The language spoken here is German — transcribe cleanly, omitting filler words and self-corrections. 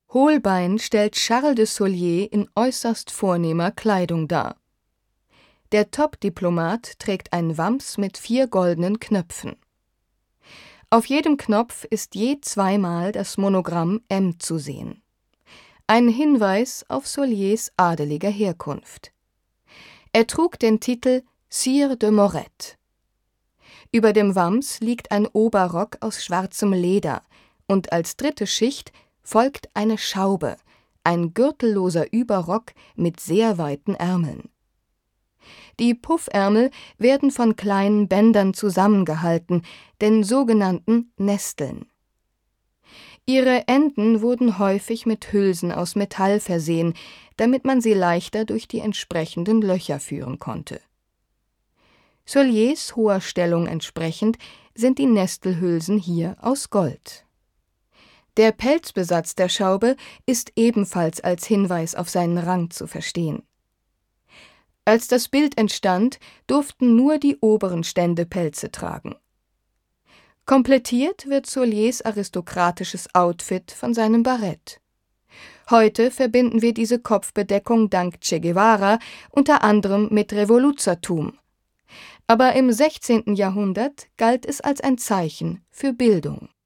Holbein stellt Charles de Sollier in äußerst vornehmer Kleidung dar. Der Top-Diplomat trägt ein Wams mit 4 goldenen Knöpfen. Auf jedem Knopf ist je zweimal das Monogramm M zu sehen. Ein Hinweis auf Solliers adeliger Herkunft. Er trug den Titel Sire de Moret. Über dem Wams liegt ein Oberrock aus schwarzem Leder und als dritte Schicht folgt eine Schaube, ein gürtelloser Überrock mit sehr weiten Ärmeln. Die Puffärmel werden von kleinen Bändern zusammengehalten, den sogenannten Nesteln. Ihre Enden wurden häufig mit Hülsen aus Metall versehen, damit man sie leichter durch die entsprechenden Löcher führen konnte. Solliers hoher Stellung entsprechend sind die Nestelhülsen hier aus Gold. Der Pelzbesatz der Schaube ist ebenfalls als Hinweis auf seinen Rang zu verstehen. Als das Bild entstand, durften nur die oberen Stände Pelze tragen. Komplettiert wird Solliers aristokratisches Outfit von seinem Barett. Heute verbinden wir diese Kopfbedeckung dank Che Guevara unter anderem mit Revoluzertum. Aber im 16. Jahrhundert galt es als ein Zeichen für Bildung.